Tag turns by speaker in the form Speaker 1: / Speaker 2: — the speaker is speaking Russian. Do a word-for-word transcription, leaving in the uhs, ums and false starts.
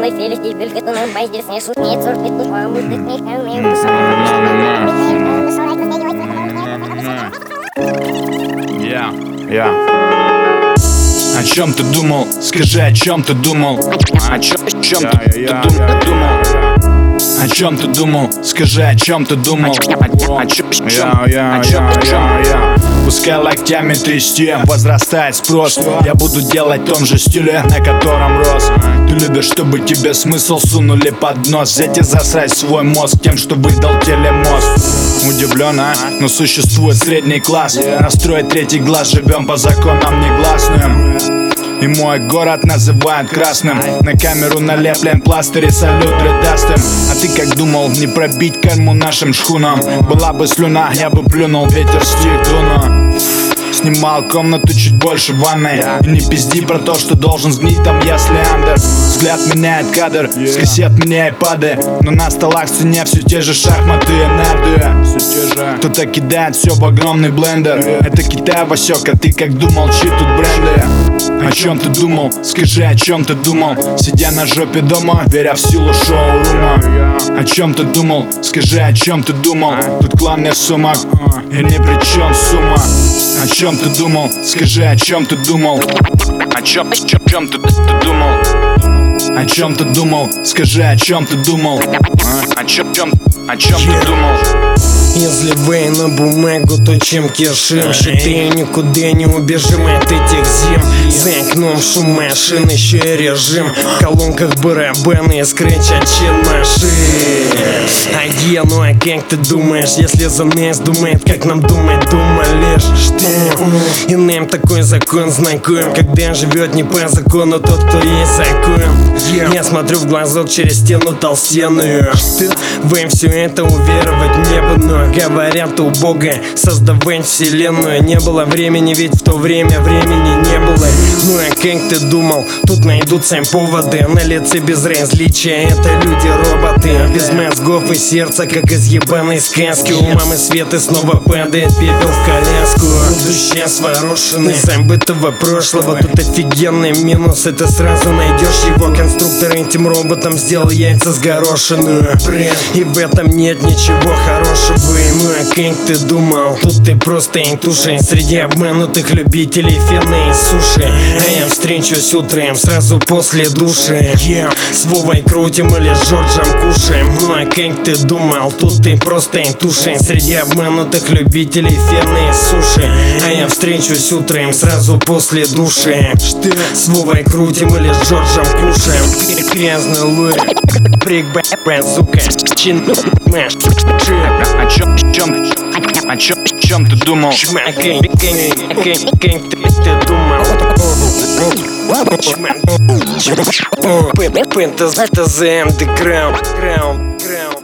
Speaker 1: Ой, фелики, бюлька, ну, байдер, снешу, нет, сорт, нет, ну, а мультик, не хэмми,
Speaker 2: Я, я. О чем ты думал? Скажи, о чем ты думал? О чем, о чем ты, ты дум, думал? О чем ты думал? Скажи, о чем ты думал? О чем, о чем, о чем, о чем? Пускай локтями трясти, возрастает спрос. Я буду делать в том же стиле, на котором рос. Ты любишь, чтобы тебе смысл сунули под нос. Взять и засрать свой мозг тем, что выдал телемост. Удивлен, а? Но существует средний класс. Настроить третий глаз, живем по законам негласным. И мой город называют красным. На камеру налеплен пластырь и салют редастым. А ты как думал, не пробить корму нашим шхунам? Была бы слюна, я бы плюнул, ветер стих дуну. Снимал комнату чуть больше ванной. И не пизди про то, что должен сгнить там я с Леандр. Взгляд меняет кадр, с кассет меня айпады. Но на столах в цене все те же шахматы и нарды. Кто-то кидает все в огромный блендер. Это Китай, Васек, а ты как думал, чьи тут бренды? О чем ты думал? Скажи, о чем ты думал? Сидя на жопе дома, веря в силу шоурума. О чем ты думал? Скажи, о чем ты думал? Тут клан сумок, и ни при чем сумма. О чем ты думал? Скажи, о чем ты думал? О чем, о чем ты, ты думал? О чем ты думал? Скажи, о чем ты думал? О чем, о чем ты думал?
Speaker 3: Если вы на бумагу, то чем кишим? Считай, никуда не убежим от этих зим. За окном шум машин, еще и режим. В колонках барабаны и скретч от чин машин. А я, ну а как ты думаешь, если за нас думает, как нам думать, думаешь что? И нам такой закон знаком, когда живет не по закону тот, кто есть закон. Я смотрю в глазок через стену толстенную. Вы все это уверовать не буду. Говорят, у Бога создавать вселенную не было времени, ведь в то время времени не было. Ну а как ты думал, тут найдутся поводы. На лице безразличия, это люди-роботы. Без мозгов и сердца, как из ебаной сказки. У мамы Светы снова падает пепел в коляску. Будущее сворошенное забытого прошлого. Тут офигенный минус, это сразу найдешь его. Конструктор этим роботом сделал яйца с горошиную. И в этом нет ничего хорошего. Ну а как ты думал? Тут ты просто интуши среди обманутых любителей фена и суши. А я встречусь утром сразу после души. yeah. С Вовой крутим или с Джорджем кушаем. Ну а как ты думал? Тут ты просто интуши среди обманутых любителей фена и суши. А я встречусь утром сразу после души. С Вовой крутим или с Джорджем кушаем. Грязный луй, прик базука, чин мэш.
Speaker 2: О чем, о чем, о чем, о чем ты думал?
Speaker 3: Как ты думал? Пентаз, underground.